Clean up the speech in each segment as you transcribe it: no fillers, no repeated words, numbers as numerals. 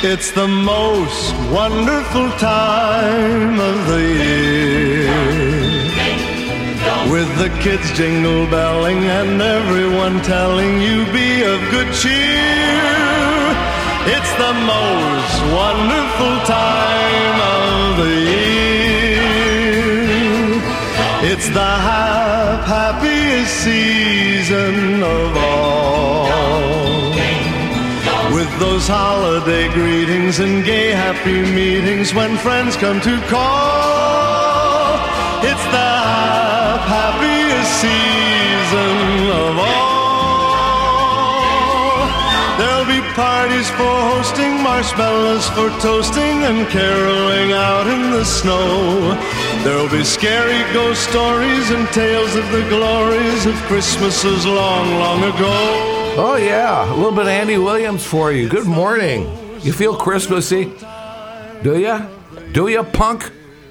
It's the most wonderful time of the year, with the kids jingle belling and everyone telling you be of good cheer. It's the most wonderful time of the year. It's the happiest season of all, with those holiday greetings and gay happy meetings when friends come to call. It's the happiest season of all. There'll be parties for hosting, marshmallows for toasting, and caroling out in the snow. There'll be scary ghost stories and tales of the glories of Christmases long, long ago. Oh, yeah. A little bit of Andy Williams for you. Good morning. You feel Christmassy? Do ya? Do ya, punk?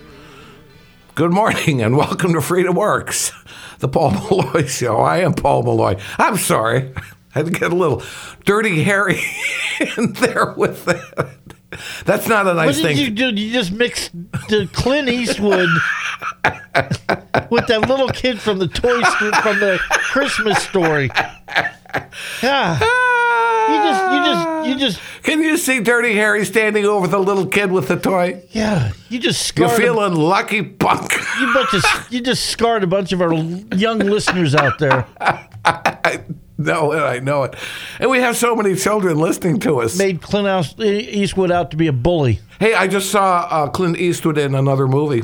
Good morning and welcome to Freedom Works, the Paul Malloy Show. I am Paul Malloy. I'm sorry. I had to get a little Dirty Harry in there with that. That's not a nice thing. What did you do? You just mixed the Clint Eastwood with that little kid from the from the Christmas Story. Yeah. You just. Can you see Dirty Harry standing over the little kid with the toy? Yeah. You just scarred. You're feeling lucky, punk. You just scarred a bunch of our young listeners out there. I know it. And we have so many children listening to us. Made Clint Eastwood out to be a bully. Hey, I just saw Clint Eastwood in another movie.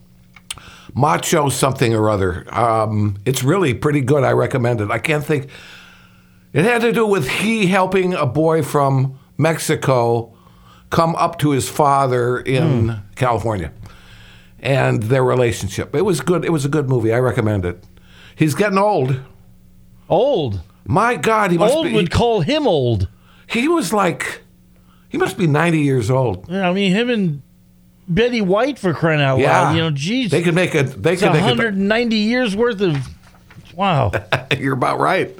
Macho something or other. It's really pretty good. I recommend it. I can't think. It had to do with he helping a boy from Mexico come up to his father in California and their relationship. It was good. It was a good movie. I recommend it. He's getting old. Old? My God, he must old be. Would call him old. He must be 90 years old. Yeah, I mean, him and Betty White, for crying out loud. You know, geez. They could make it. They could 190 years worth of. Wow. You're about right.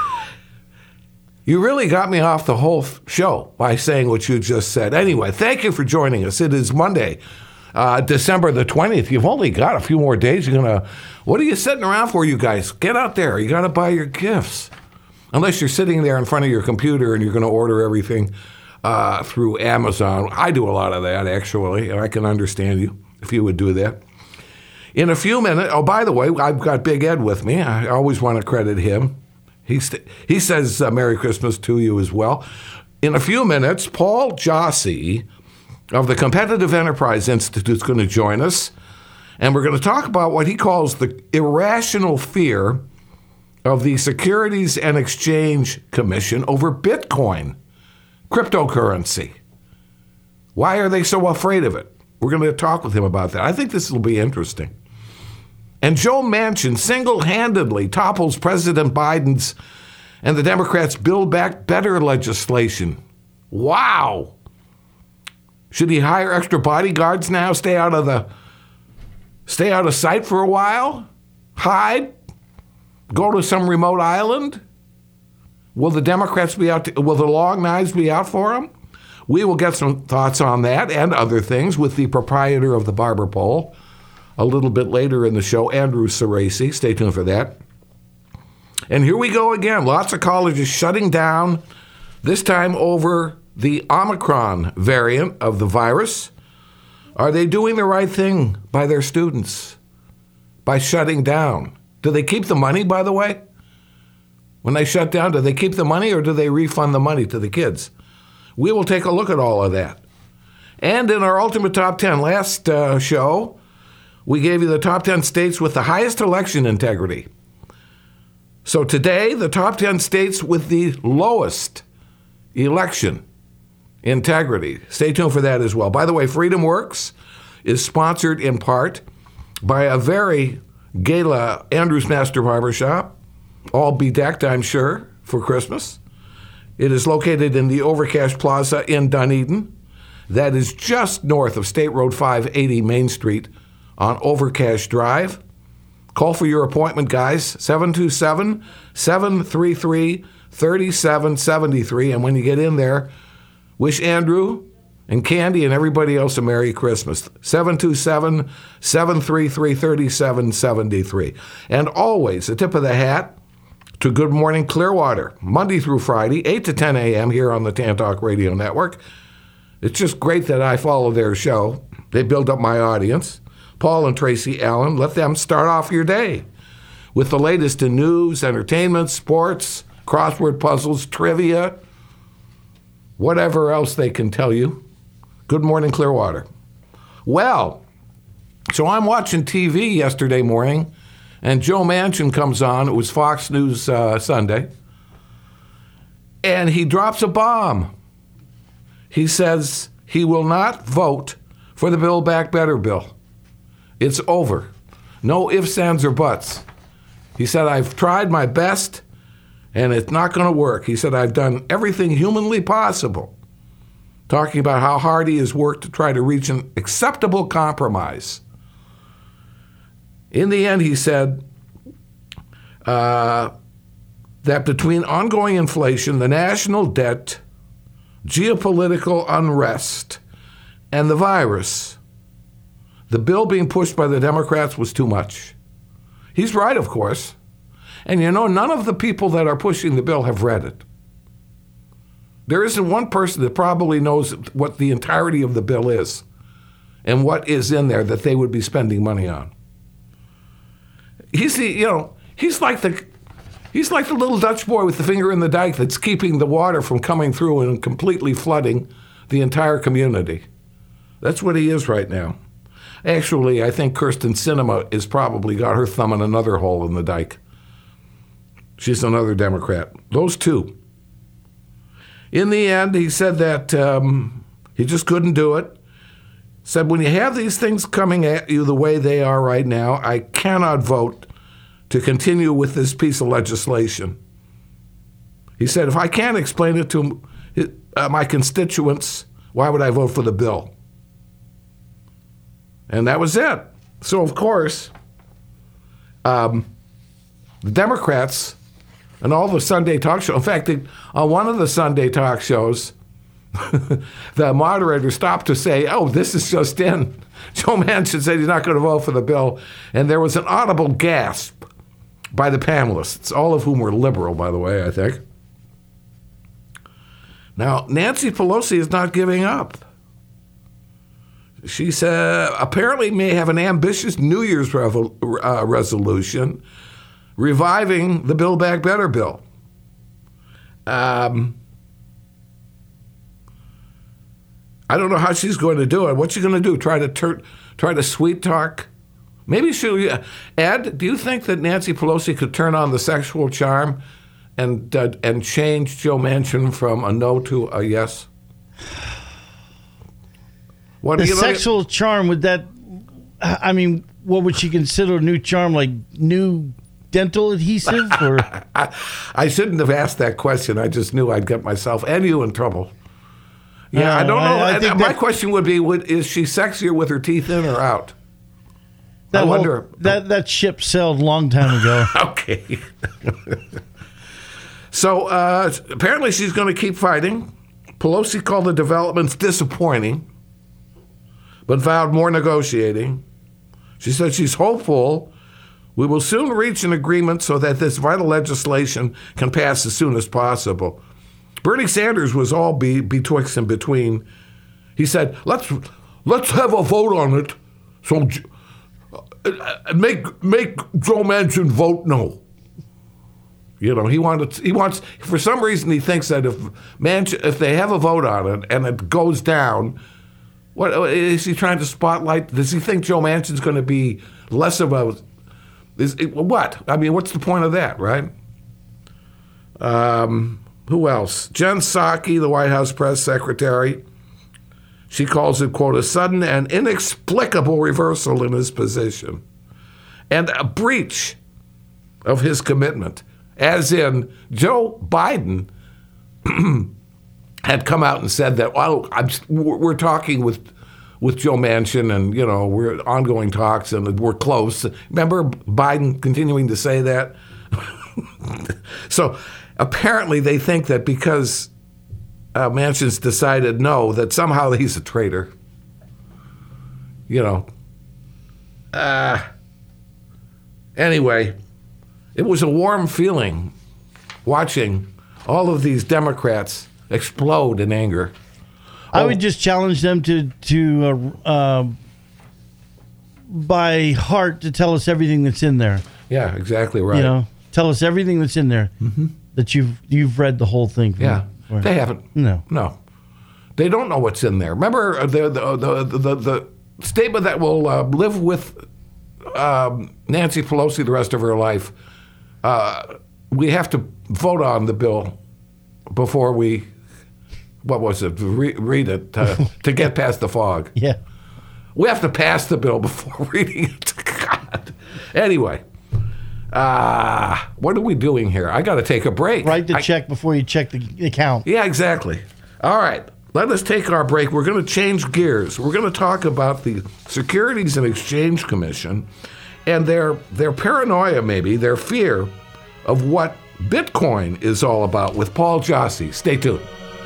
You really got me off the whole show by saying what you just said. Anyway, thank you for joining us. It is Monday, December the 20th. You've only got a few more days. What are you sitting around for, you guys? Get out there. You got to buy your gifts. Unless you're sitting there in front of your computer and you're going to order everything through Amazon. I do a lot of that, actually, and I can understand you if you would do that. In a few minutes, oh, by the way, I've got Big Ed with me. I always want to credit him. He says Merry Christmas to you as well. In a few minutes, Paul Jossi of the Competitive Enterprise Institute is going to join us, and we're going to talk about what he calls the irrational fear of the Securities and Exchange Commission over Bitcoin, cryptocurrency. Why are they so afraid of it? We're going to talk with him about that. I think this will be interesting. And Joe Manchin single-handedly topples President Biden's and the Democrats' Build Back Better legislation. Wow. Should he hire extra bodyguards now? Stay out of sight for a while? Hide? Go to some remote island? Will the Democrats will the Long Knives be out for him? We will get some thoughts on that and other things with the proprietor of the Barber Pole a little bit later in the show, Andrew Cerasi. Stay tuned for that. And here we go again. Lots of colleges shutting down, this time over the Omicron variant of the virus. Are they doing the right thing by their students by shutting down? Do they keep the money, by the way? When they shut down, do they keep the money or do they refund the money to the kids? We will take a look at all of that. And in our Ultimate Top 10 last show, we gave you the top 10 states with the highest election integrity. So today, the top 10 states with the lowest election integrity. Stay tuned for that as well. By the way, Freedom Works is sponsored in part by a very gala Andrews Master Barbershop, all bedecked, I'm sure, for Christmas. It is located in the Overcash Plaza in Dunedin. That is just north of State Road 580 Main Street on Overcash Drive. Call for your appointment, guys, 727-733-3773. And when you get in there, wish Andrew and Candy and everybody else a Merry Christmas. 727-733-3773. And always a tip of the hat to Good Morning Clearwater, Monday through Friday, 8 to 10 a.m. here on the Tantalk Radio Network. It's just great that I follow their show. They build up my audience. Paul and Tracy Allen, let them start off your day with the latest in news, entertainment, sports, crossword puzzles, trivia, whatever else they can tell you. Good Morning Clearwater. Well, so I'm watching TV yesterday morning, and Joe Manchin comes on. It was Fox News Sunday. And he drops a bomb. He says he will not vote for the Build Back Better bill. It's over. No ifs, ands, or buts. He said, I've tried my best, and it's not going to work. He said, I've done everything humanly possible, talking about how hard he has worked to try to reach an acceptable compromise. In the end, he said that between ongoing inflation, the national debt, geopolitical unrest, and the virus, the bill being pushed by the Democrats was too much. He's right, of course. And you know, none of the people that are pushing the bill have read it. There isn't one person that probably knows what the entirety of the bill is and what is in there that they would be spending money on. He's like the little Dutch boy with the finger in the dike that's keeping the water from coming through and completely flooding the entire community. That's what he is right now. Actually, I think Kirsten Sinema has probably got her thumb in another hole in the dike. She's another Democrat. Those two. In the end, he said that he just couldn't do it. Said, when you have these things coming at you the way they are right now, I cannot vote to continue with this piece of legislation. He said, if I can't explain it to my constituents, why would I vote for the bill? And that was it. So, of course, the Democrats and all the Sunday talk shows, in fact, on one of the Sunday talk shows, the moderator stopped to say, oh, this is just in. Joe Manchin said he's not going to vote for the bill. And there was an audible gasp by the panelists, all of whom were liberal, by the way, I think. Now, Nancy Pelosi is not giving up. She said apparently may have an ambitious New Year's resolution reviving the Build Back Better bill. I don't know how she's going to do it. What's she going to do? Try to sweet talk? Maybe she'll. Ed, do you think that Nancy Pelosi could turn on the sexual charm and change Joe Manchin from a no to a yes? The sexual charm, would that, I mean, what would she consider a new charm, like new dental adhesive? Or I shouldn't have asked that question. I just knew I'd get myself and you in trouble. Yeah, I don't know. I think my question would be, is she sexier with her teeth in or out? I wonder. That ship sailed a long time ago. Okay. So apparently she's going to keep fighting. Pelosi called the developments disappointing, but vowed more negotiating. She said she's hopeful we will soon reach an agreement so that this vital legislation can pass as soon as possible. Bernie Sanders was all betwixt and between. He said, let's have a vote on it, so make Joe Manchin vote no. You know, he wants, for some reason he thinks that if they have a vote on it and it goes down, what is he trying to spotlight? Does he think Joe Manchin's going to be less of a... what? I mean, what's the point of that, right? Who else? Jen Psaki, the White House press secretary. She calls it, quote, a sudden and inexplicable reversal in his position and a breach of his commitment. As in, Joe Biden had come out and said that, well, we're talking with Joe Manchin and, you know, we're ongoing talks and we're close. Remember Biden continuing to say that? So apparently they think that because Manchin's decided no, that somehow he's a traitor. Anyway, it was a warm feeling watching all of these Democrats explode in anger. I would just challenge them to by heart to tell us everything that's in there. Yeah, exactly right. Tell us everything that's in there that you've read the whole thing. They haven't. No, they don't know what's in there. Remember the statement that will live with Nancy Pelosi the rest of her life. We have to vote on the bill before we. What was it? Read it to get past the fog. Yeah. We have to pass the bill before reading it. God. Anyway, what are we doing here? I got to take a break. Write the check before you check the account. Yeah, exactly. All right. Let us take our break. We're going to change gears. We're going to talk about the Securities and Exchange Commission and their paranoia, maybe, their fear of what Bitcoin is all about with Paul Josse. Stay tuned.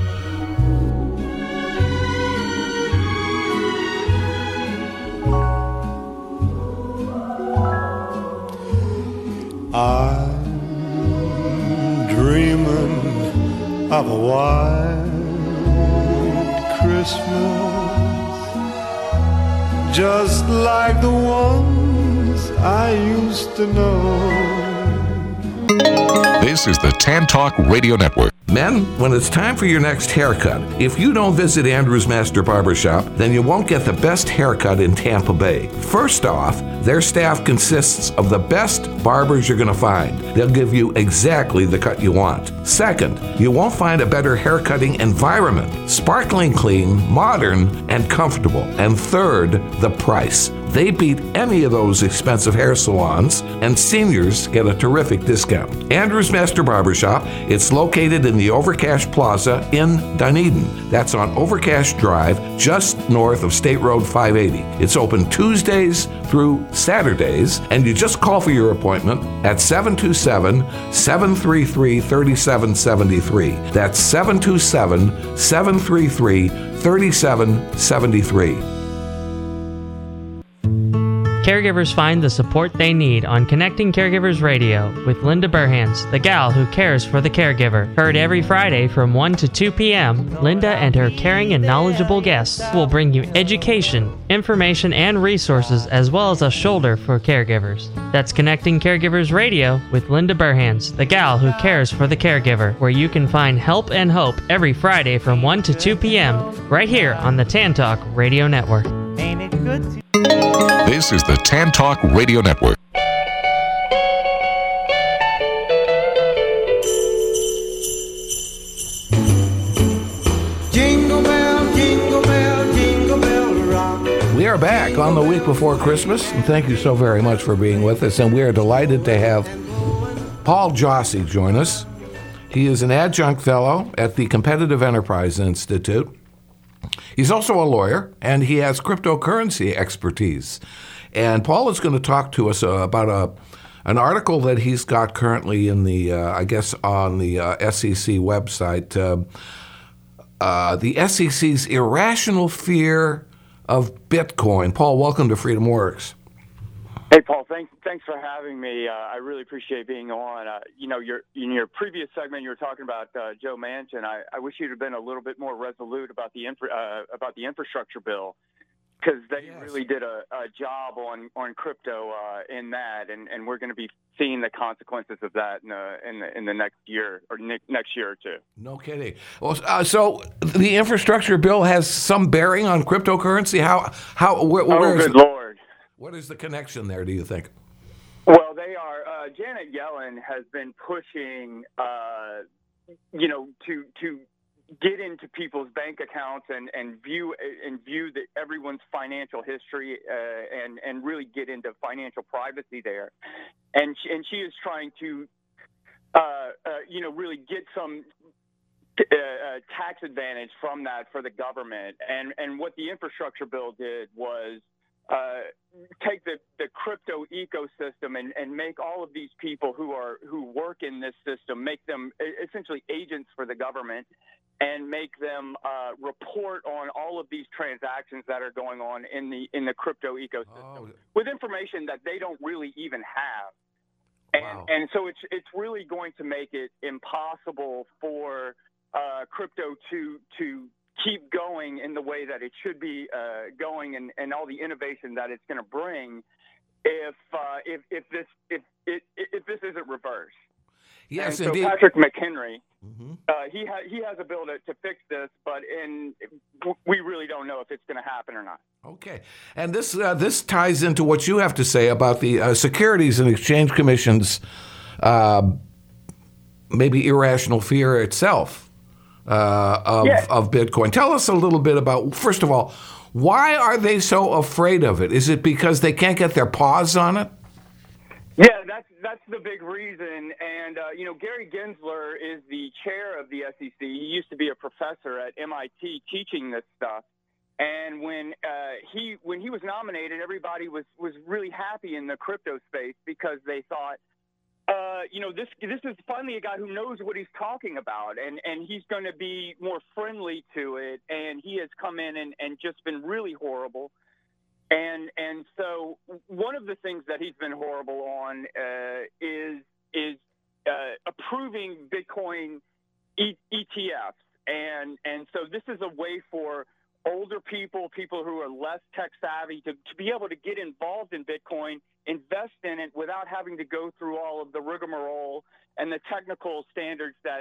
I'm dreaming of a white Christmas, just like the ones I used to know. This is the Tan Talk Radio Network. Men, when it's time for your next haircut, if you don't visit Andrew's Master Barbershop, then you won't get the best haircut in Tampa Bay. First off, their staff consists of the best barbers you're going to find. They'll give you exactly the cut you want. Second, you won't find a better haircutting environment. Sparkling clean, modern, and comfortable. And third, the price. They beat any of those expensive hair salons, and seniors get a terrific discount. Andrew's Master Barbershop, it's located in the Overcash Plaza in Dunedin. That's on Overcash Drive, just north of State Road 580. It's open Tuesdays through Saturdays, and you just call for your appointment at 727-733-3773. That's 727-733-3773. Caregivers find the support they need on Connecting Caregivers Radio with Linda Burhans, the gal who cares for the caregiver. Heard every Friday from 1 to 2 p.m., Linda and her caring and knowledgeable guests will bring you education, information, and resources, as well as a shoulder for caregivers. That's Connecting Caregivers Radio with Linda Burhans, the gal who cares for the caregiver, where you can find help and hope every Friday from 1 to 2 p.m. right here on the Tan Talk Radio Network. Ain't it good to... This is the Tan Talk Radio Network. Jingle bell, jingle bell, jingle bell rock. We are back on the week before Christmas, and thank you so very much for being with us. And we are delighted to have Paul Josse join us. He is an adjunct fellow at the Competitive Enterprise Institute. He's also a lawyer, and he has cryptocurrency expertise. And Paul is going to talk to us about an article that he's got currently in the, on the SEC website, the SEC's irrational fear of Bitcoin. Paul, welcome to Freedom Works. Hey, Paul. Thanks for having me. I really appreciate being on. In your previous segment, you were talking about Joe Manchin. I wish you'd have been a little bit more resolute about the infrastructure bill, because they really did a job on crypto in that, and we're going to be seeing the consequences of that in the next year or next year or two. No kidding. Well, so the infrastructure bill has some bearing on cryptocurrency. Where good Lord. What is the connection there, do you think? Well, they are. Janet Yellen has been pushing, to get into people's bank accounts and view everyone's financial history and really get into financial privacy there, and she is trying to, really get some tax advantage from that for the government. And what the infrastructure bill did was take the crypto ecosystem and make all of these people who work work in this system, make them essentially agents for the government, and make them report on all of these transactions that are going on in the crypto ecosystem with information that they don't really even have. And so it's really going to make it impossible for crypto to keep going in the way that it should be going, and all the innovation that it's going to bring if this isn't reversed. Yes, and indeed. So Patrick McHenry, he has a bill to fix this, but we really don't know if it's going to happen or not. Okay, and this ties into what you have to say about the Securities and Exchange Commission's maybe irrational fear itself of Bitcoin. Tell us a little bit about, first of all, why are they so afraid of it? Is it because they can't get their paws on it? Yeah, that's the big reason. And Gary Gensler is the chair of the SEC. He used to be a professor at MIT teaching this stuff. And when he was nominated, everybody was really happy in the crypto space because they thought, this is finally a guy who knows what he's talking about, and he's going to be more friendly to it. And he has come in and just been really horrible. And so one of the things that he's been horrible on is approving Bitcoin ETFs. And so this is a way for older people who are less tech savvy to be able to get involved in Bitcoin, invest in it without having to go through all of the rigmarole and the technical standards that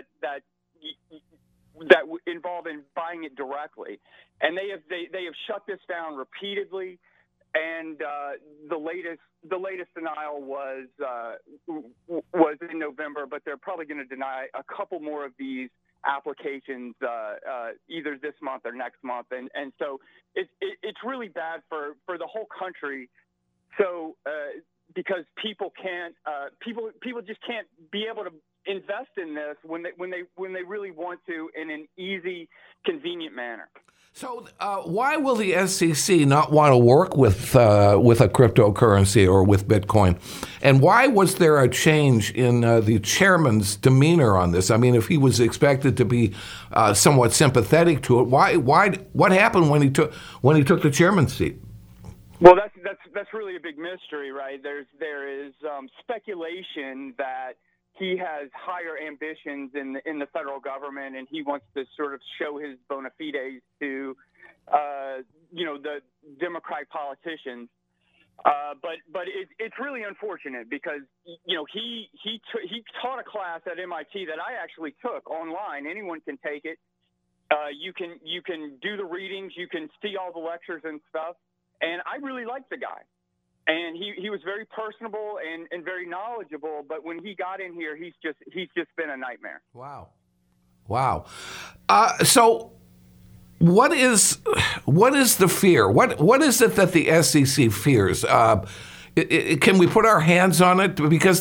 involve in buying it directly. And they have shut this down repeatedly. And the latest denial was in November, but they're probably going to deny a couple more of these applications either this month or next month, and so it's really bad for the whole country. So because people just can't be able to invest in this when they really want to in an easy, convenient manner. So why will the SEC not want to work with a cryptocurrency or with Bitcoin? And why was there a change in the chairman's demeanor on this? I mean, if he was expected to be somewhat sympathetic to it, what happened when he took the chairman's seat? Well, that's really a big mystery, right? There is speculation that he has higher ambitions in the federal government, and he wants to sort of show his bona fides to, the Democratic politicians. But it's really unfortunate because he taught a class at MIT that I actually took online. Anyone can take it. You can do the readings, you can see all the lectures and stuff, and I really liked the guy. And he was very personable and very knowledgeable, but when he got in here, he's just been a nightmare. Wow. So what is the fear? What is it that the SEC fears? Can we put our hands on it? Because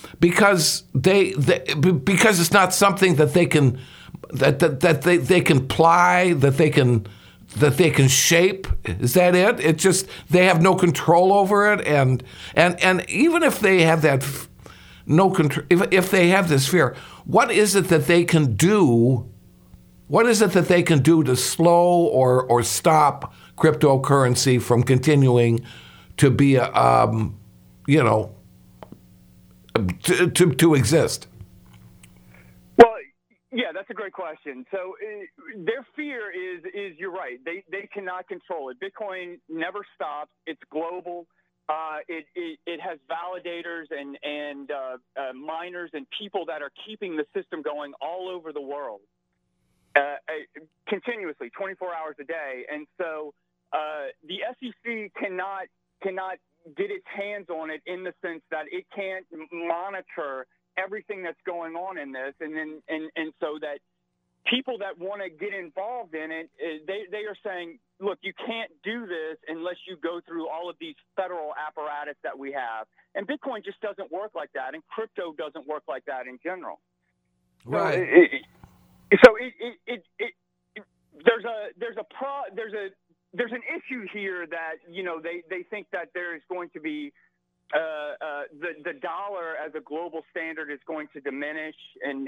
it's not something that they can they can ply, that they can shape. Is that it? It's just they have no control over it, and even if they have that no control, if they have this fear, what is it that they can do? What is it that they can do to slow or stop cryptocurrency from continuing to be to exist? Yeah, that's a great question. So their fear is you're right. They cannot control it. Bitcoin never stops. It's global. It has validators and miners and people that are keeping the system going all over the world continuously, 24 hours a day. And so the SEC cannot get its hands on it in the sense that it can't monitor everything that's going on in this, and so that people that want to get involved in it, they are saying, look, you can't do this unless you go through all of these federal apparatus that we have, and Bitcoin just doesn't work like that, and crypto doesn't work like that in general. Right. So there's an issue here that they think that there is going to be the dollar as a global standard is going to diminish, and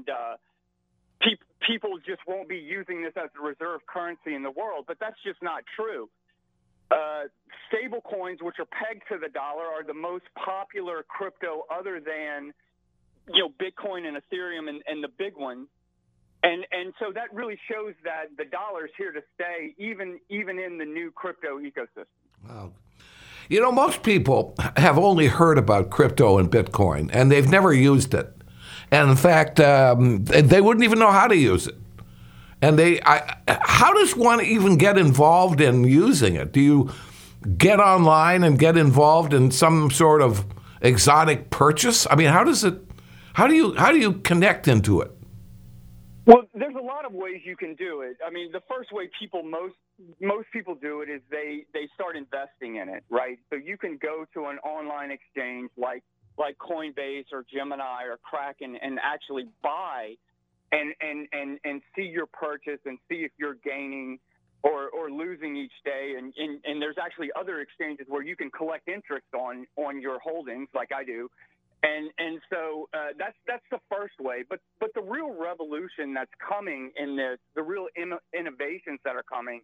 people just won't be using this as a reserve currency in the world. But that's just not true. Stable coins, which are pegged to the dollar, are the most popular crypto other than Bitcoin and Ethereum and the big ones. And so that really shows that the dollar is here to stay, even in the new crypto ecosystem. Wow. Most people have only heard about crypto and Bitcoin, and they've never used it. And in fact, they wouldn't even know how to use it. And how does one even get involved in using it? Do you get online and get involved in some sort of exotic purchase? I mean, how do you connect into it? Well, there's a lot of ways you can do it. I mean, the first way most people do it is they start investing in it, right? So you can go to an online exchange like Coinbase or Gemini or Kraken and actually buy and see your purchase and see if you're gaining or losing each day. And there's actually other exchanges where you can collect interest on your holdings, like I do. And so that's the first way. But the real revolution that's coming in this, the real innovations that are coming,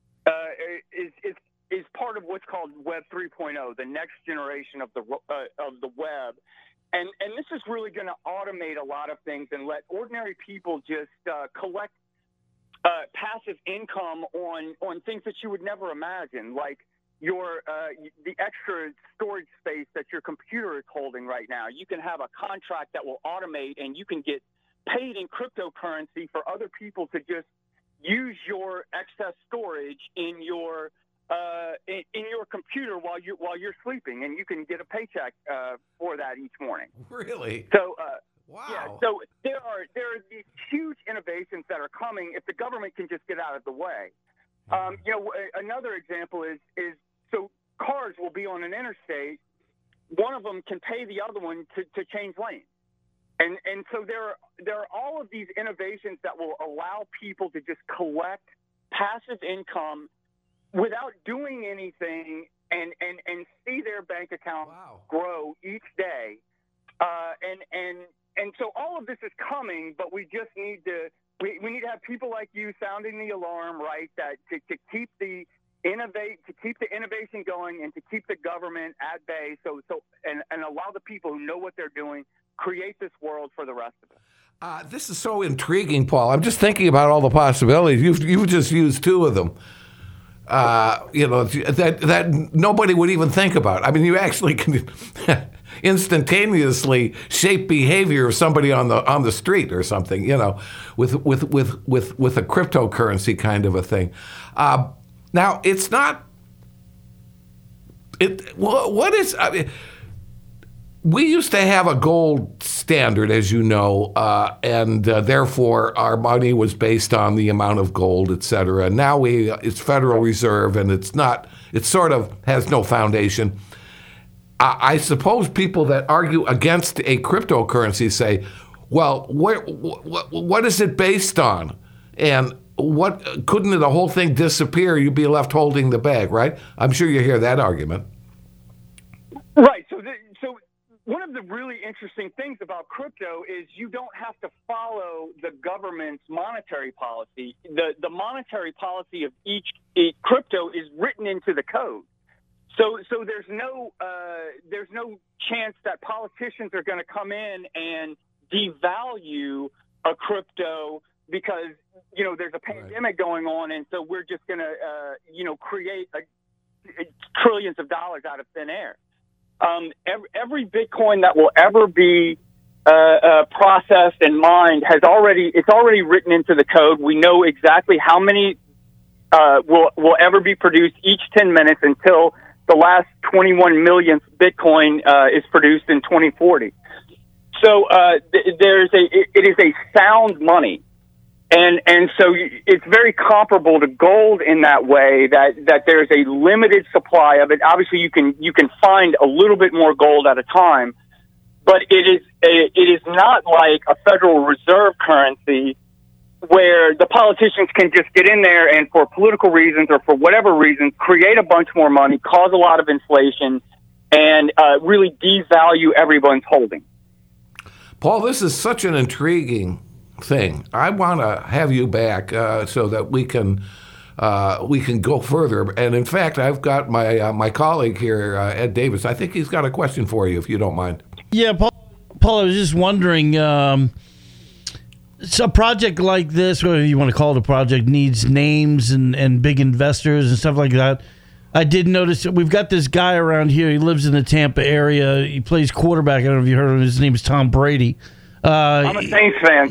is part of what's called Web 3.0, the next generation of the web. And this is really going to automate a lot of things and let ordinary people just collect passive income on things that you would never imagine, like the extra storage space that your computer is holding right now. You can have a contract that will automate, and you can get paid in cryptocurrency for other people to just use your excess storage in your computer while you're sleeping, and you can get a paycheck for that each morning. Really? So, wow. Yeah. So there are these huge innovations that are coming if the government can just get out of the way. Another example is so cars will be on an interstate. One of them can pay the other one to change lanes. And so there are all of these innovations that will allow people to just collect passive income without doing anything and see their bank account grow each day. And so all of this is coming, but we just need to have people like you sounding the alarm, right? That to keep the innovation going and to keep the government at bay, and allow the people who know what they're doing create this world for the rest of us. This is so intriguing, Paul. I'm just thinking about all the possibilities. You've just used two of them. That nobody would even think about. I mean, you actually can instantaneously shape behavior of somebody on the street or something. With a cryptocurrency kind of a thing. Now, it's not. What is? I mean, we used to have a gold standard, as you know, and therefore our money was based on the amount of gold, et cetera. Now it's Federal Reserve, and it's not. It sort of has no foundation. I suppose people that argue against a cryptocurrency say, "Well, what is it based on?" And couldn't the whole thing disappear? You'd be left holding the bag, right? I'm sure you hear that argument. Right. So one of the really interesting things about crypto is you don't have to follow the government's monetary policy. The monetary policy of each crypto is written into the code. So there's no chance that politicians are going to come in and devalue a crypto because there's a pandemic going on, and so we're just going to create trillions of dollars out of thin air. Every Bitcoin that will ever be processed and mined it's already written into the code. We know exactly how many will ever be produced each 10 minutes until the last 21 millionth Bitcoin is produced in 2040. So it is a sound money. And so it's very comparable to gold in that way, that there's a limited supply of it. Obviously, you can find a little bit more gold at a time, but it is not like a Federal Reserve currency where the politicians can just get in there and for political reasons or for whatever reason create a bunch more money, cause a lot of inflation, and really devalue everyone's holding. Paul, this is such an intriguing thing. I want to have you back so that we can go further. And in fact, I've got my colleague here, Ed Davis. I think he's got a question for you, if you don't mind. Yeah, Paul, I was just wondering, so a project like this, whatever you want to call it a project, needs names and big investors and stuff like that. I did notice that we've got this guy around here. He lives in the Tampa area. He plays quarterback. I don't know if you heard of him. His name is Tom Brady. I'm a Saints fan.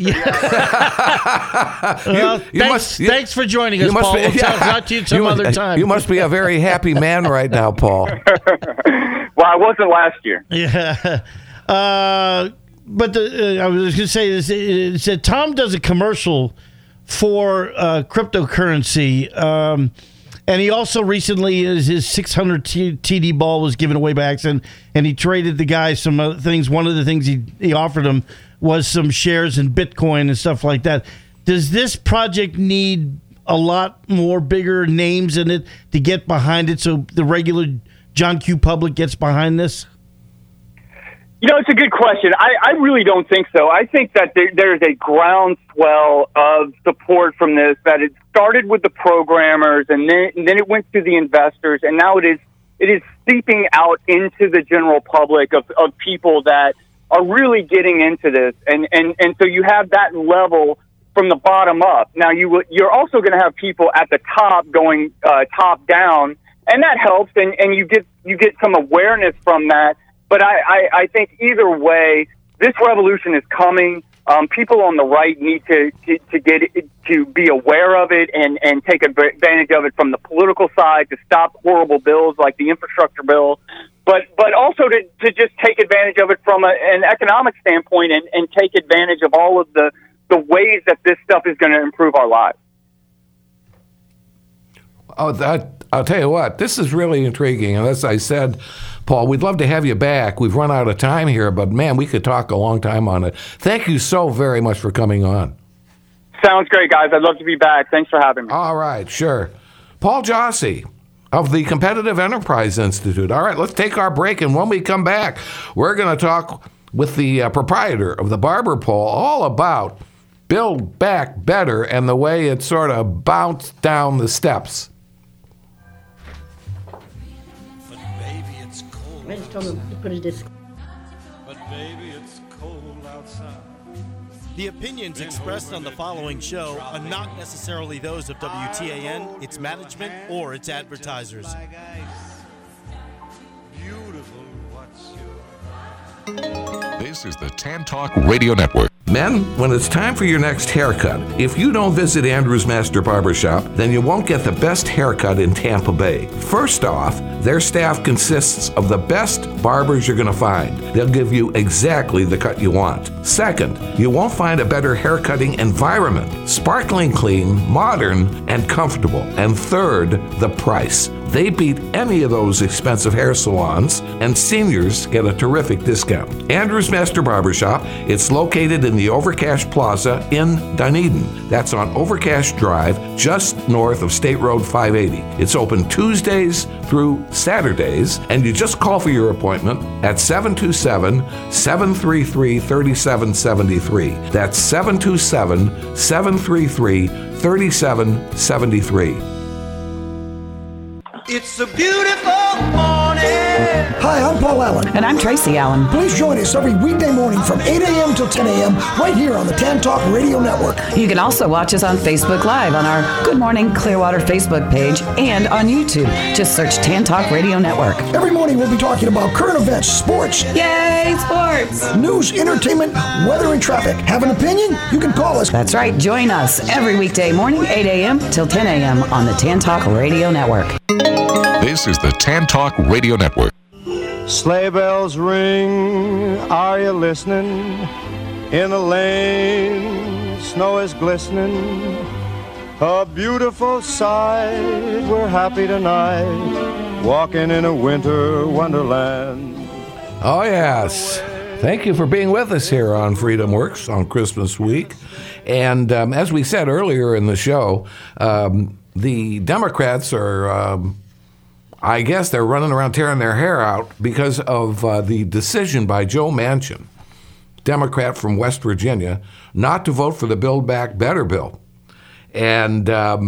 Thanks for joining us, Paul. We'll talk to you some other time. You must be a very happy man right now, Paul. Well, I wasn't last year. Yeah. But I was going to say this. It said Tom does a commercial for cryptocurrency. And he also recently, his 600 TD ball was given away by accident, and he traded the guy some other things. One of the things he offered him was some shares in Bitcoin and stuff like that. Does this project need a lot more bigger names in it to get behind it so the regular John Q. public gets behind this? It's a good question. I really don't think so. I think that there's a groundswell of support from this, that it started with the programmers and then it went to the investors, and now it is seeping out into the general public of people that are really getting into this. And so you have that level from the bottom up. Now you're also going to have people at the top going top down, and that helps, and you get some awareness from that. But I think either way, this revolution is coming. People on the right need to be aware of it and take advantage of it from the political side to stop horrible bills like the infrastructure bill, but also to just take advantage of it from an economic standpoint and take advantage of all of the ways that this stuff is going to improve our lives. Oh, I'll tell you what, this is really intriguing. And as I said, Paul, we'd love to have you back. We've run out of time here, but man, we could talk a long time on it. Thank you so very much for coming on. Sounds great, guys. I'd love to be back. Thanks for having me. All right, sure. Paul Josse of the Competitive Enterprise Institute. All right, let's take our break, and when we come back, we're going to talk with the proprietor of the Barber Pole all about Build Back Better and the way it sort of bounced down the steps. I just told him to put a disc. But baby, it's cold outside. The opinions expressed on the following show are not necessarily those of WTAN, its management, or its advertisers. Beautiful, what's your... This is the Tan Talk Radio Network. Men, when it's time for your next haircut, if you don't visit Andrew's Master Barbershop, then you won't get the best haircut in Tampa Bay. First off, their staff consists of the best barbers you're going to find. They'll give you exactly the cut you want. Second, you won't find a better haircutting environment. Sparkling clean, modern, and comfortable. And third, the price. They beat any of those expensive hair salons, and seniors get a terrific discount. Andrew's Master Barbershop, it's located in the Overcash Plaza in Dunedin. That's on Overcash Drive, just north of State Road 580. It's open Tuesdays through Saturdays, and you just call for your appointment at 727-733-3773. That's 727-733-3773. It's a beautiful morning. Hi, I'm Paul Allen. And I'm Tracy Allen. Please join us every weekday morning from 8 a.m. till 10 a.m. right here on the Tan Talk Radio Network. You can also watch us on Facebook Live on our Good Morning Clearwater Facebook page and on YouTube. Just search Tan Talk Radio Network. Every morning we'll be talking about current events, sports. Yay, sports! News, entertainment, weather, and traffic. Have an opinion? You can call us. That's right. Join us every weekday morning, 8 a.m. till 10 a.m. on the Tan Talk Radio Network. This is the Tan Talk Radio Network. Sleigh bells ring, are you listening? In the lane, snow is glistening. A beautiful sight, we're happy tonight, walking in a winter wonderland. Oh, yes. Thank you for being with us here on Freedom Works on Christmas week. And as we said earlier in the show, the Democrats are I guess they're running around tearing their hair out because of the decision by Joe Manchin, Democrat from West Virginia, not to vote for the Build Back Better bill. And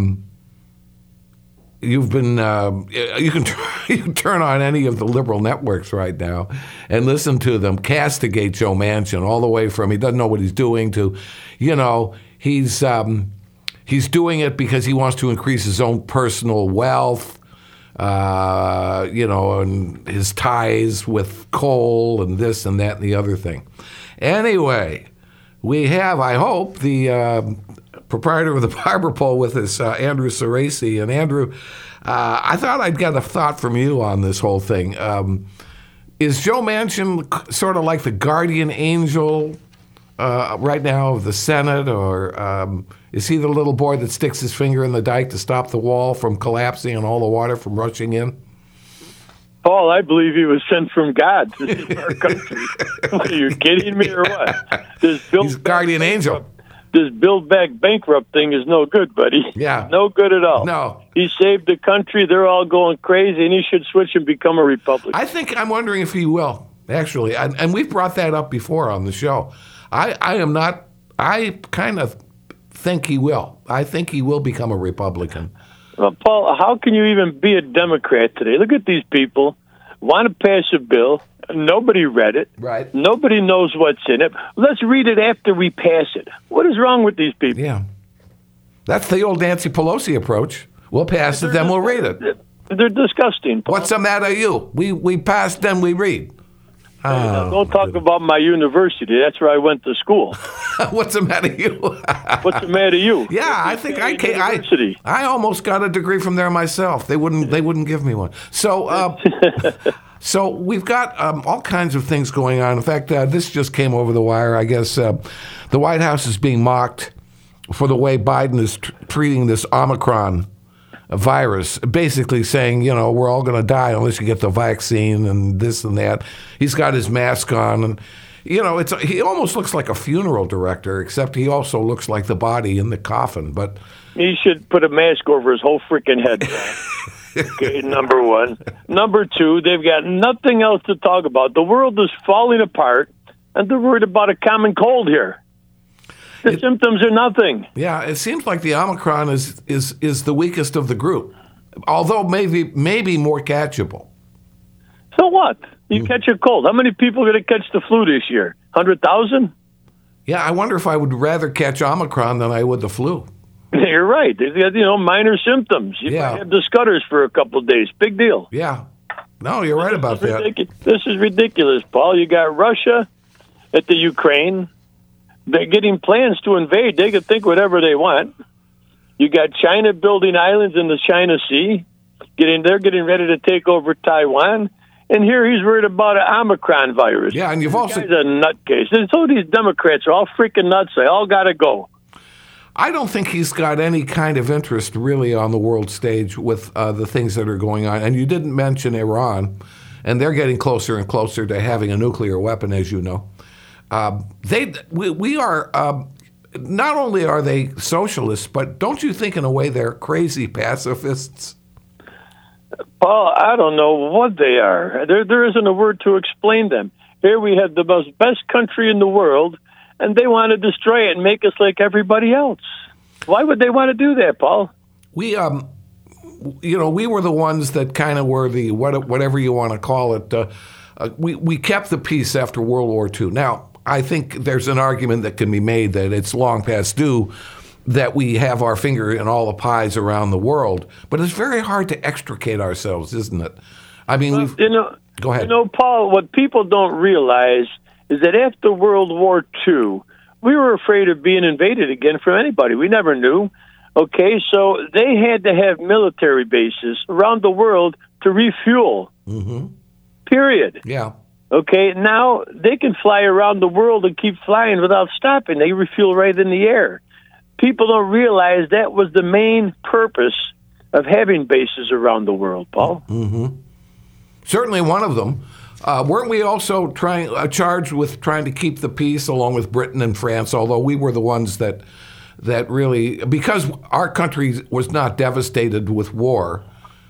you can turn on any of the liberal networks right now and listen to them castigate Joe Manchin all the way from he doesn't know what he's doing to, he's doing it because he wants to increase his own personal wealth, and his ties with coal and this and that and the other thing. Anyway, we have, I hope, the proprietor of the Barber Pole with us, Andrew Cerasi. And Andrew, I thought I'd get a thought from you on this whole thing. Is Joe Manchin sort of like the guardian angel right now of the Senate, or is he the little boy that sticks his finger in the dike to stop the wall from collapsing and all the water from rushing in? Paul, I believe he was sent from God to save our country. Are you kidding me or what? He's guardian angel. This Build Back Bankrupt thing is no good, buddy. Yeah. No good at all. No. He saved the country. They're all going crazy, and he should switch and become a Republican. I'm wondering if he will, actually. And we've brought that up before on the show. I kind of think he will. I think he will become a Republican. Well, Paul, how can you even be a Democrat today? Look at these people. Want to pass a bill. Nobody read it. Right. Nobody knows what's in it. Let's read it after we pass it. What is wrong with these people? Yeah. That's the old Nancy Pelosi approach. We'll pass it, then we'll read it. They're disgusting, Paul. What's the matter with you? We pass, then we read. Don't talk about my university. That's where I went to school. What's the matter with you? What's the matter with you? Yeah, I think I almost got a degree from there myself. They wouldn't give me one. So so we've got all kinds of things going on. In fact, this just came over the wire. I guess the White House is being mocked for the way Biden is treating this Omicron virus, basically saying, we're all going to die unless you get the vaccine and this and that. He's got his mask on, and he almost looks like a funeral director, except he also looks like the body in the coffin. But he should put a mask over his whole freaking head. Okay, number one. Number two, they've got nothing else to talk about. The world is falling apart, and they're worried about a common cold here. The symptoms are nothing. Yeah, it seems like the Omicron is the weakest of the group, although maybe more catchable. So what? You catch a cold. How many people are going to catch the flu this year? 100,000? Yeah, I wonder if I would rather catch Omicron than I would the flu. You're right. They've got, minor symptoms. You might have the scutters for a couple of days. Big deal. Yeah. No, you're right about that. This is ridiculous, Paul. You got Russia at the Ukraine. They're getting plans to invade. They can think whatever they want. You got China building islands in the China Sea. They're getting ready to take over Taiwan. And here he's worried about an Omicron virus. Yeah, and you've also... He's a nutcase. And so these Democrats are all freaking nuts. They all got to go. I don't think he's got any kind of interest really on the world stage with the things that are going on. And you didn't mention Iran, and they're getting closer and closer to having a nuclear weapon, as you know. We are, not only are they socialists, but don't you think in a way they're crazy pacifists? Paul, I don't know what they are. There isn't a word to explain them. Here we have the best country in the world, and they want to destroy it and make us like everybody else. Why would they want to do that, Paul? We were the ones that kind of were the, whatever you want to call it, we kept the peace after World War II. Now, I think there's an argument that can be made that it's long past due that we have our finger in all the pies around the world, but it's very hard to extricate ourselves, isn't it? I mean, go ahead. Paul, what people don't realize is that after World War II, we were afraid of being invaded again from anybody. We never knew. Okay, so they had to have military bases around the world to refuel. Mm-hmm. Period. Yeah. Okay, now they can fly around the world and keep flying without stopping. They refuel right in the air. People don't realize that was the main purpose of having bases around the world, Paul. Mm-hmm. Certainly one of them. Weren't we also charged with trying to keep the peace along with Britain and France, although we were the ones that really, because our country was not devastated with war,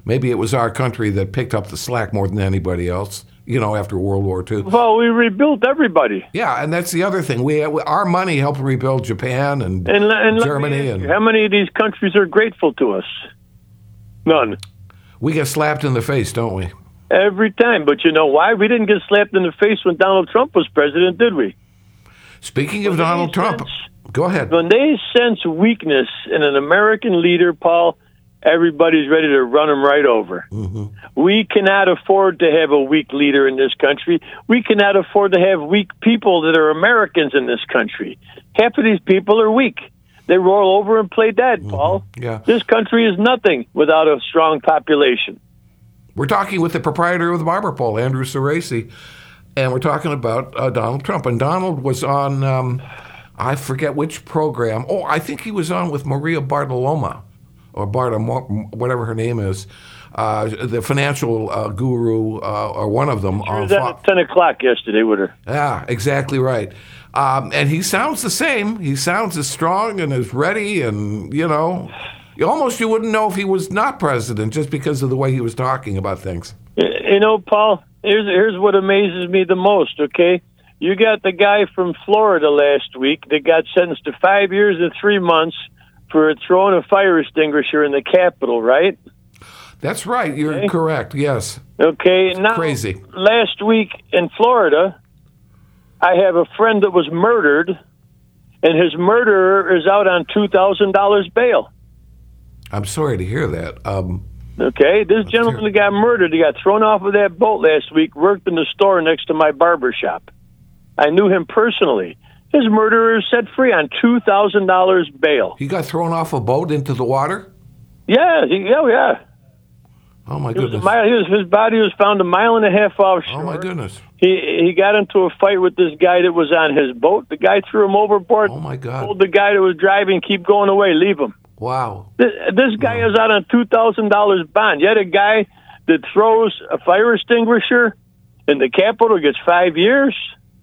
Maybe it was our country that picked up the slack more than anybody else, after World War II. Well, we rebuilt everybody. Yeah, and that's the other thing. Our money helped rebuild Japan and Germany. And how many of these countries are grateful to us? None. We get slapped in the face, don't we? Every time. But you know why? We didn't get slapped in the face when Donald Trump was president, did we? Speaking of Donald Trump, go ahead. When they sense weakness in an American leader, Paul, everybody's ready to run him right over. Mm-hmm. We cannot afford to have a weak leader in this country. We cannot afford to have weak people that are Americans in this country. Half of these people are weak. They roll over and play dead, Paul. Yeah. This country is nothing without a strong population. We're talking with the proprietor of the Barber Pole, Andrew Cerasi, and we're talking about Donald Trump. And Donald was on, I forget which program. Oh, I think he was on with Maria Bartiromo, or whatever her name is, the financial guru, or one of them. She was at 10 o'clock yesterday with her. Yeah, exactly right. And he sounds the same. He sounds as strong and as ready, and, you wouldn't know if he was not president just because of the way he was talking about things. Paul, here's what amazes me the most, okay? You got the guy from Florida last week that got sentenced to 5 years and 3 months for throwing a fire extinguisher in the Capitol, right? That's right. You're correct, yes. Okay, now, crazy. Last week in Florida, I have a friend that was murdered, and his murderer is out on $2,000 bail. I'm sorry to hear that. Okay, this gentleman that got murdered, he got thrown off of that boat last week, worked in the store next to my barber shop. I knew him personally. His murderer is set free on $2,000 bail. He got thrown off a boat into the water? Yeah, yeah. Oh, my goodness. His body was found 1.5 miles offshore. Oh, my goodness. He got into a fight with this guy that was on his boat. The guy threw him overboard. Oh, my God. Told the guy that was driving, keep going away, leave him. Wow. This guy is out on $2,000 bond. Yet a guy that throws a fire extinguisher in the Capitol gets 5 years?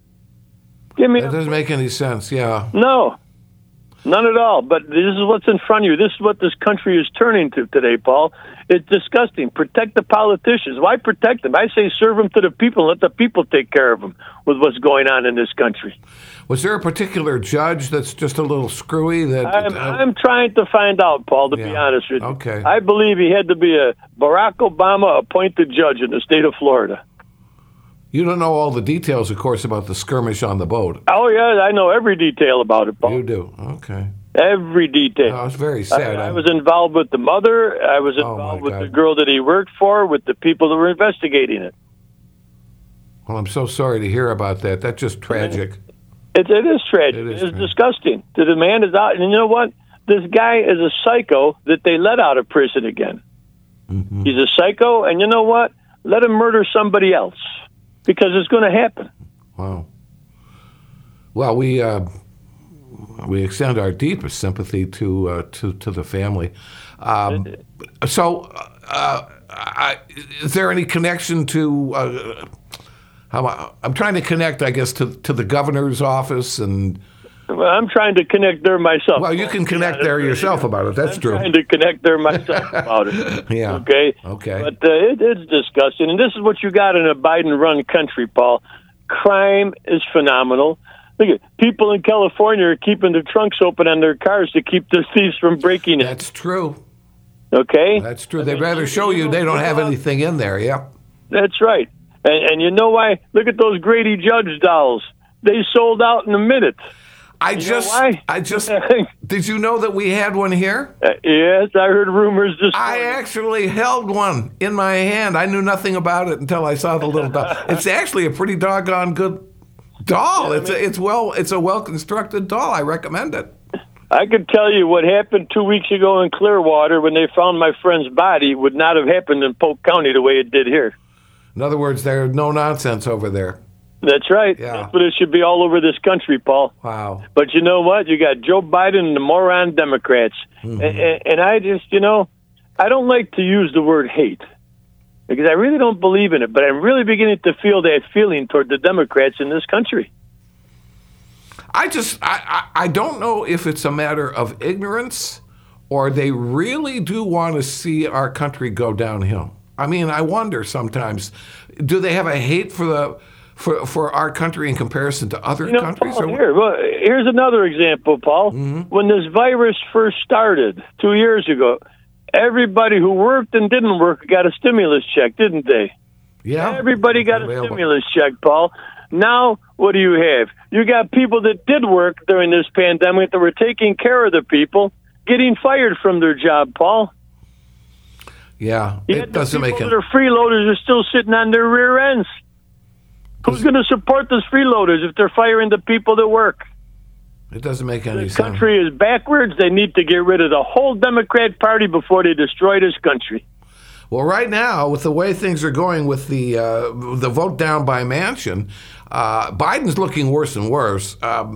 That doesn't make any sense, yeah. No, none at all. But this is what's in front of you. This is what this country is turning to today, Paul. It's disgusting. Protect the politicians. Why protect them? I say serve them to the people and let the people take care of them with what's going on in this country. Was there a particular judge that's just a little screwy? I'm trying to find out, Paul, to be honest with you. Okay. I believe he had to be a Barack Obama appointed judge in the state of Florida. You don't know all the details, of course, about the skirmish on the boat. Oh, yeah, I know every detail about it, Paul. You do? Okay. Every detail. Oh, it's very sad. I was involved with the mother. I was involved with the girl that he worked for, with the people that were investigating it. Well, I'm so sorry to hear about that. That's just tragic. It is tragic. It's disgusting. The man is out. And you know what? This guy is a psycho that they let out of prison again. Mm-hmm. He's a psycho, and you know what? Let him murder somebody else. Because it's going to happen. Wow. Well, we extend our deepest sympathy to the family. Is there any connection to? I'm trying to connect, I guess, to the governor's office and. Well, I'm trying to connect there myself. Well, you can connect there yourself about it. That's true. I'm trying to connect there myself about it. Yeah. Okay. But it's disgusting. And this is what you got in a Biden-run country, Paul. Crime is phenomenal. Look at people in California are keeping the trunks open on their cars to keep the thieves from breaking in. That's true. Okay? That's true. They'd rather show you they don't have anything in there. Yeah. That's right. And you know why? Look at those Grady Judge dolls. They sold out in a minute. I just, did you know that we had one here? Yes, I heard rumors this morning. I actually held one in my hand. I knew nothing about it until I saw the little doll. It's actually a pretty doggone good doll. It's a well-constructed doll. I recommend it. I could tell you what happened 2 weeks ago in Clearwater when they found my friend's body would not have happened in Polk County the way it did here. In other words, there's no nonsense over there. That's right. Yeah. That's what it should be all over this country, Paul. Wow. But you know what? You got Joe Biden and the moron Democrats. Mm-hmm. And I just, I don't like to use the word hate because I really don't believe in it, but I'm really beginning to feel that feeling toward the Democrats in this country. I don't know if it's a matter of ignorance or they really do want to see our country go downhill. I mean, I wonder sometimes, do they have a hate for our country in comparison to other countries? Paul, here's another example, Paul. Mm-hmm. When this virus first started 2 years ago, everybody who worked and didn't work got a stimulus check, didn't they? Yeah. Everybody got a stimulus check, Paul. Now, what do you have? You got people that did work during this pandemic that were taking care of the people getting fired from their job, Paul. Yeah, it doesn't make it. That are freeloaders are still sitting on their rear ends. Who's going to support those freeloaders if they're firing the people that work? It doesn't make any sense. The country is backwards. They need to get rid of the whole Democrat Party before they destroy this country. Well, right now, with the way things are going with the vote down by Manchin, Biden's looking worse and worse.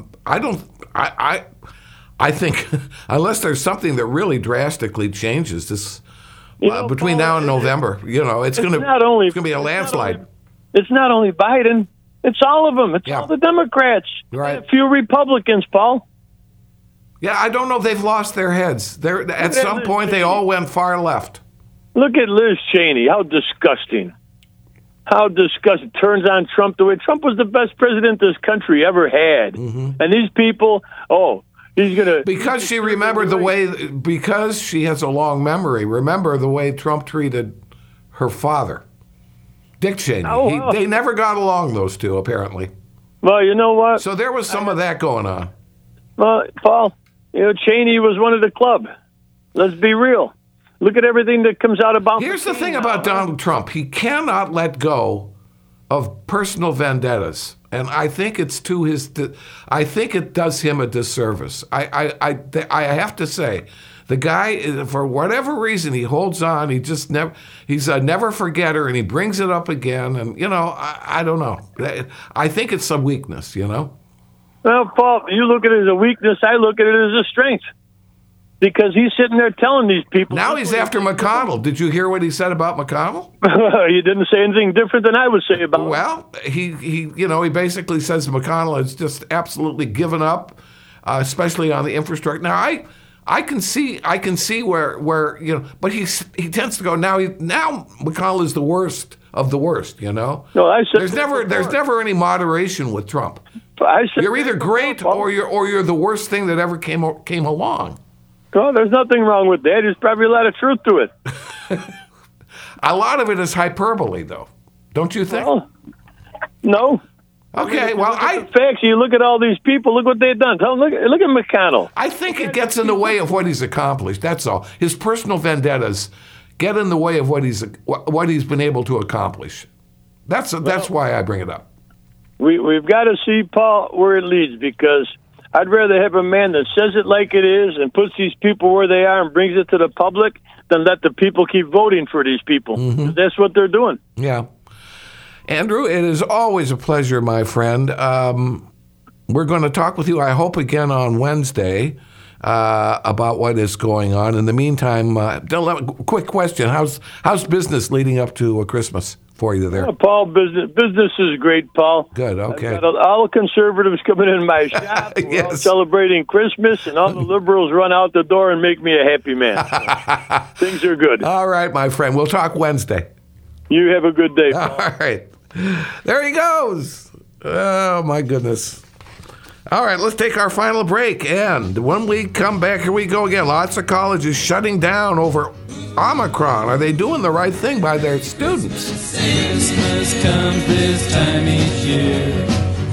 I think unless there's something that really drastically changes this between now and November, it's going to be a landslide. It's not only Biden; it's all of them. It's all the Democrats. Right. And a few Republicans, Paul. Yeah, I don't know if they've lost their heads. At some point, they all went far left. Look at Liz Cheney. How disgusting. How disgusting. Turns on Trump the way Trump was the best president this country ever had. Mm-hmm. And these people, he's going to... Because she remembered because she has a long memory, remember the way Trump treated her father, Dick Cheney. They never got along, those two, apparently. Well, you know what? So there was some of that going on. Well, Paul, Cheney was one of the club. Let's be real. Look at everything that comes out about... Here's the thing about Donald Trump. He cannot let go of personal vendettas. And I think it's I think it does him a disservice. I have to say, the guy, for whatever reason, he holds on. He's a never forgetter, and he brings it up again. And, I don't know. I think it's some weakness, Well, Paul, you look at it as a weakness. I look at it as a strength. Because he's sitting there telling these people... Now he's after McConnell. Did you hear what he said about McConnell? He didn't say anything different than I would say about him. Well, he basically says McConnell has just absolutely given up, especially on the infrastructure. Now, I can see where but he tends to go, now McConnell is the worst of the worst, No, I said there's never any moderation with Trump. You're either great or you're the worst thing that ever came along. No, there's nothing wrong with that. There's probably a lot of truth to it. A lot of it is hyperbole, though. Don't you think? Well, no. Okay, the facts. You look at all these people. Look what they've done. Look at McConnell. I think it gets in the way of what he's accomplished. That's all. His personal vendettas get in the way of what he's been able to accomplish. That's why I bring it up. We've got to see, Paul, where it leads, because I'd rather have a man that says it like it is and puts these people where they are and brings it to the public than let the people keep voting for these people. Mm-hmm. That's what they're doing. Yeah. Andrew, it is always a pleasure, my friend. We're going to talk with you, I hope, again on Wednesday about what is going on. In the meantime, quick question. How's business leading up to Christmas for you there? Paul, business is great, Paul. Good, okay. I've got all the conservatives coming in my shop. Yes. We're all celebrating Christmas, and all the liberals run out the door and make me a happy man. So things are good. All right, my friend. We'll talk Wednesday. You have a good day, Paul. All right. There he goes. Oh, my goodness. All right, let's take our final break. And when we come back, here we go again. Lots of colleges shutting down over Omicron. Are they doing the right thing by their students? Christmas comes this time each year.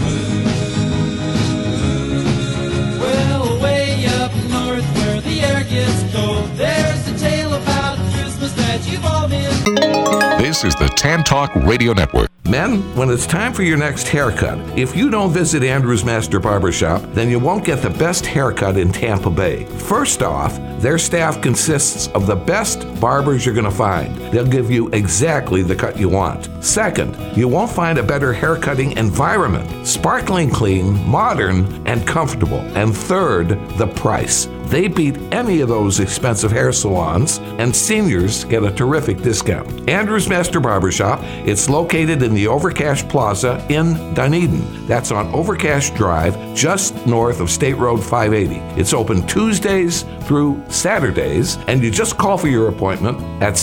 Well, way up north where the air gets cold, there's a tale about Christmas that you've all been. This is the Tan Talk Radio Network. Men, when it's time for your next haircut, if you don't visit Andrew's Master Barbershop, then you won't get the best haircut in Tampa Bay. First off, their staff consists of the best barbers you're going to find. They'll give you exactly the cut you want. Second, you won't find a better haircutting environment. Sparkling clean, modern, and comfortable. And third, the price. They beat any of those expensive hair salons, and seniors get a terrific discount. Andrews Master Barbershop, it's located in the Overcash Plaza in Dunedin. That's on Overcash Drive, just north of State Road 580. It's open Tuesdays through Saturdays, and you just call for your appointment at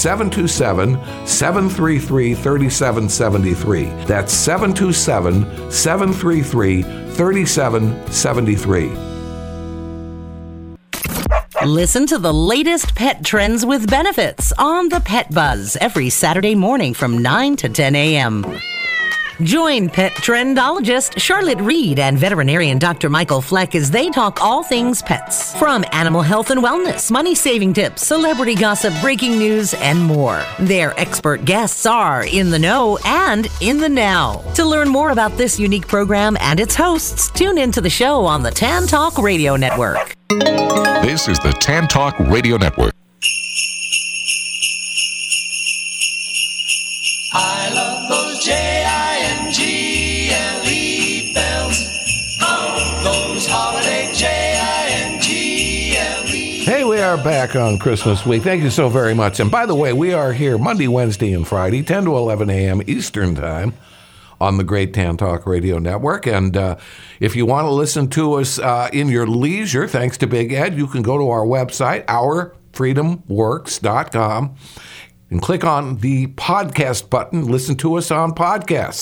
727-733-3773. That's 727-733-3773. Listen to the latest pet trends with benefits on the Pet Buzz every Saturday morning from 9 to 10 a.m. Join pet trendologist Charlotte Reed and veterinarian Dr. Michael Fleck as they talk all things pets. From animal health and wellness, money-saving tips, celebrity gossip, breaking news, and more. Their expert guests are in the know and in the now. To learn more about this unique program and its hosts, tune into the show on the Tan Talk Radio Network. This is the Tan Talk Radio Network. I love those J-I-N-G-L-E bells. Oh, those holiday J-I-N-G-L-E. Hey, we are back on Christmas week. Thank you so very much. And by the way, we are here Monday, Wednesday, and Friday, 10 to 11 a.m. Eastern Time on the Great Tan Talk Radio Network. And if you want to listen to us in your leisure, thanks to Big Ed, you can go to our website, OurFreedomWorks.com, and click on the podcast button. Listen to us on podcast,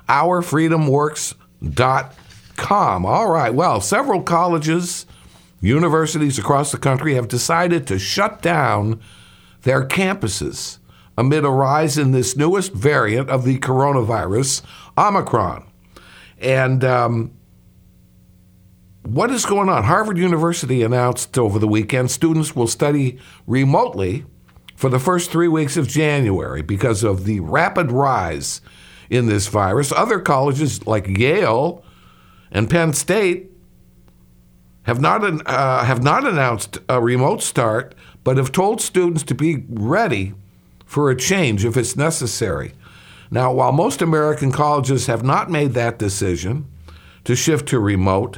OurFreedomWorks.com. All right. Well, several colleges, universities across the country have decided to shut down their campuses amid a rise in this newest variant of the coronavirus, Omicron. And what is going on? Harvard University announced over the weekend students will study remotely for the first 3 weeks of January because of the rapid rise in this virus. Other colleges like Yale and Penn State have not announced a remote start, but have told students to be ready for a change if it's necessary. Now, while most American colleges have not made that decision to shift to remote,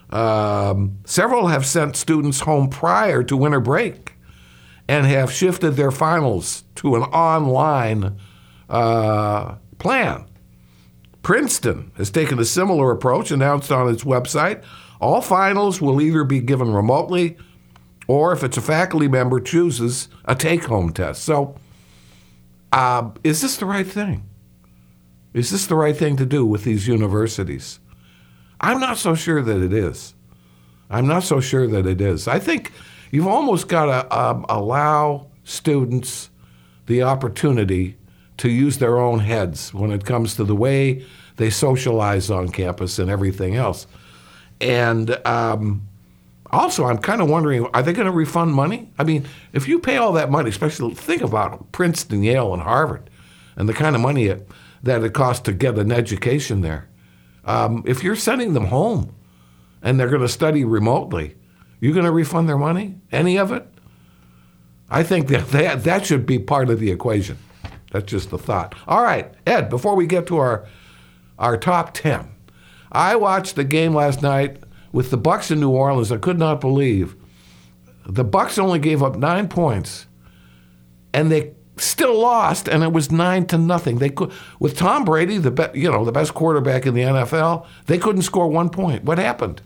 several have sent students home prior to winter break and have shifted their finals to an online plan. Princeton has taken a similar approach, announced on its website. All finals will either be given remotely or, if it's a faculty member, chooses a take-home test. So, is this the right thing? Is this the right thing to do with these universities? I'm not so sure that it is. I'm not so sure that it is. I think you've almost got to allow students the opportunity to use their own heads when it comes to the way they socialize on campus and everything else. And also, I'm kind of wondering, are they going to refund money? I mean, if you pay all that money, especially think about Princeton, Yale, and Harvard, and the kind of money that it costs to get an education there. If you're sending them home and they're going to study remotely, you're going to refund their money? Any of it? I think that should be part of the equation. That's just a thought. All right, Ed, before we get to our top 10, I watched the game last night with the Bucs in New Orleans. I could not believe the Bucs only gave up 9 points, and they still lost, and it was 9-0. They could, with Tom Brady, the best quarterback in the NFL, they couldn't score 1 point. What happened?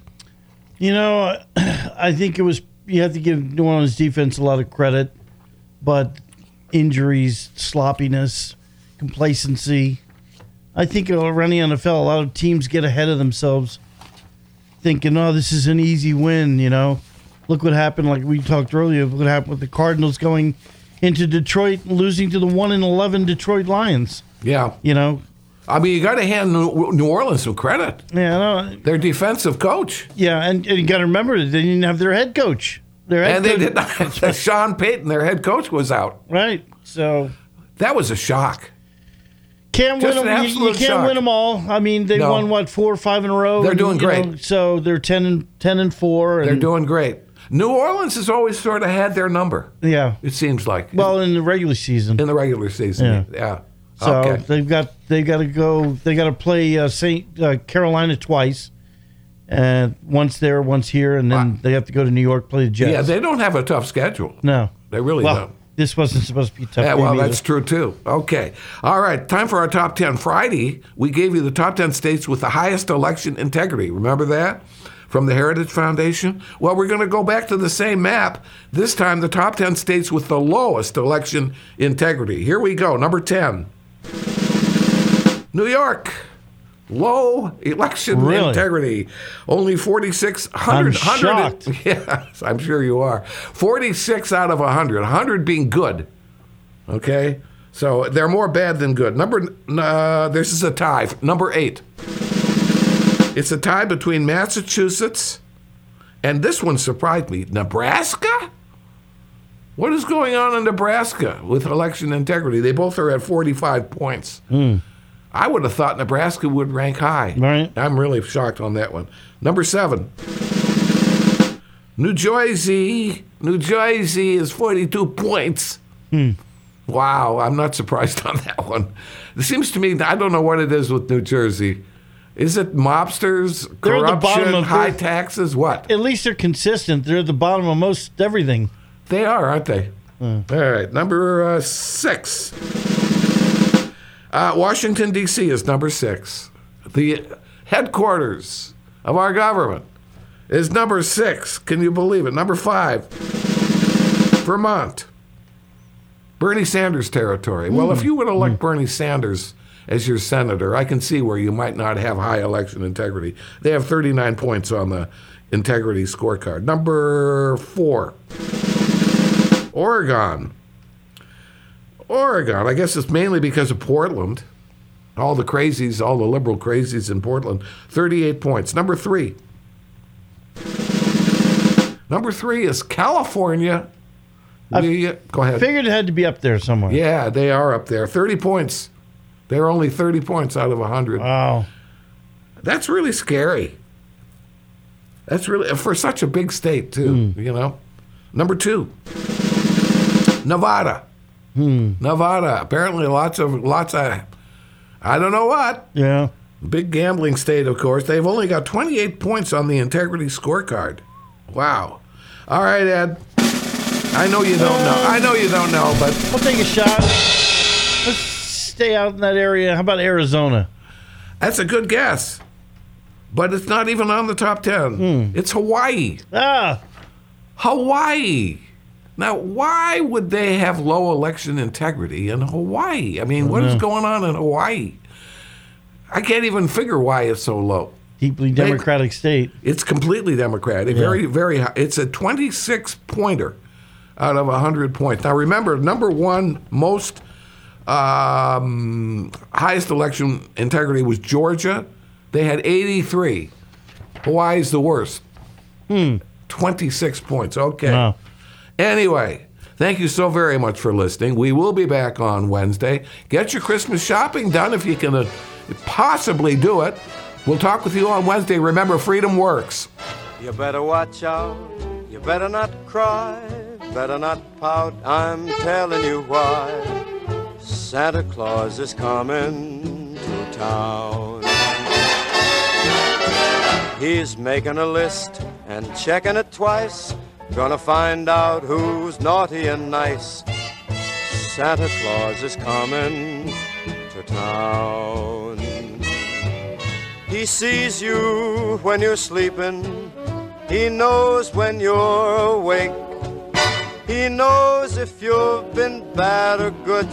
I think it was, you have to give New Orleans defense a lot of credit, but injuries, sloppiness, complacency. I think around the NFL, a lot of teams get ahead of themselves, thinking, "Oh, this is an easy win." Look what happened. Like we talked earlier, what happened with the Cardinals going into Detroit and losing to the 1-11 Detroit Lions. Yeah. I mean, you got to hand New Orleans some credit. Yeah, their defensive coach. Yeah, and you got to remember that they didn't have their head coach. They did not. Sean Payton, their head coach, was out. Right. So that was a shock. Can't win them. You can't win them all. I mean, they won 4 or 5 in a row. They're doing great. So they're 10-4. They're doing great. New Orleans has always sort of had their number. Yeah, it seems like. Well, in the regular season. Yeah. So okay. they got to go. They got to play Carolina twice, And once there, once here, and then they have to go to New York, play the Jets. Yeah, they don't have a tough schedule. No. They really don't. This wasn't supposed to be tough. Yeah, well, that's true, too. Okay. All right, time for our Top 10. Friday, we gave you the top 10 states with the highest election integrity. Remember that? From the Heritage Foundation? Well, we're going to go back to the same map. This time, the top 10 states with the lowest election integrity. Here we go. Number 10. New York. Low election integrity. Only 46. I'm shocked. Yes, I'm sure you are. 46 out of 100. 100 being good. Okay? So they're more bad than good. This is a tie. Number 8. It's a tie between Massachusetts and this one surprised me. Nebraska? What is going on in Nebraska with election integrity? They both are at 45 points. I would have thought Nebraska would rank high. Right. I'm really shocked on that one. Number 7. New Jersey. New Jersey is 42 points. Wow, I'm not surprised on that one. It seems to me, I don't know what it is with New Jersey. Is it mobsters, corruption, high taxes, what? At least they're consistent. They're at the bottom of most everything. They are, aren't they? All right, number 6. Washington, D.C. is number 6. The headquarters of our government is number 6. Can you believe it? Number 5, Vermont. Bernie Sanders territory. Well, if you would elect Bernie Sanders as your senator, I can see where you might not have high election integrity. They have 39 points on the integrity scorecard. Number 4, Oregon. Oregon, I guess it's mainly because of Portland. All the crazies, all the liberal crazies in Portland. 38 points. Number 3. Number 3 is California. Go ahead. Figured it had to be up there somewhere. Yeah, they are up there. 30 points. They're only 30 points out of 100. Wow. That's really scary. That's really, for such a big state, too, you know. Number 2, Nevada. Nevada. Apparently lots of, I don't know what. Yeah. Big gambling state, of course. They've only got 28 points on the integrity scorecard. Wow. All right, Ed. I know you don't know, but we'll take a shot. Let's stay out in that area. How about Arizona? That's a good guess. But it's not even on the top 10. It's Hawaii. Hawaii. Now, why would they have low election integrity in Hawaii? I mean, what is going on in Hawaii? I can't even figure why it's so low. Deeply Democratic state. It's completely Democratic. Very, very high. It's a 26-pointer out of 100 points. Now, remember, number 1 most highest election integrity was Georgia. They had 83. Hawaii's the worst. 26 points. Okay. Wow. Anyway, thank you so very much for listening. We will be back on Wednesday. Get your Christmas shopping done if you can possibly do it. We'll talk with you on Wednesday. Remember, freedom works. You better watch out. You better not cry. Better not pout. I'm telling you why. Santa Claus is coming to town. He's making a list and checking it twice. Gonna find out who's naughty and nice. Santa Claus is coming to town. He sees you when you're sleeping. He knows when you're awake. He knows if you've been bad or good.